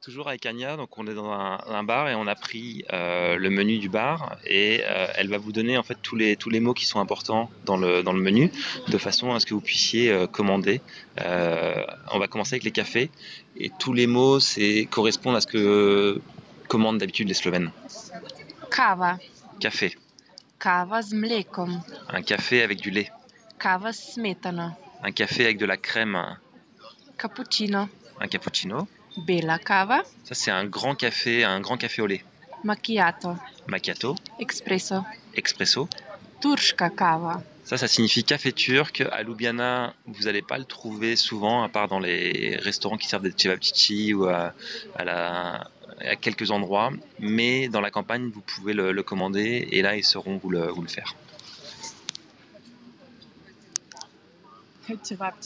Toujours avec Anya, donc on est dans un bar et on a pris le menu du bar et elle va vous donner en fait tous les mots qui sont importants dans le menu de façon à ce que vous puissiez commander. On va commencer avec les cafés et tous les mots correspondent à ce que commandent d'habitude les Slovènes. Kava, Café, kava z mlekom, un café avec du lait, kava s smetano, un café avec de la crème, cappuccino, un cappuccino. bela kava, Ça c'est un grand café au lait. macchiato, Macchiato, espresso, expresso. turška kava, Ça signifie café turc. À Ljubljana, vous n'allez pas le trouver souvent, à part dans les restaurants qui servent des cevapcici ou à quelques endroits. Mais dans la campagne, vous pouvez le commander et là, ils sauront vous le faire.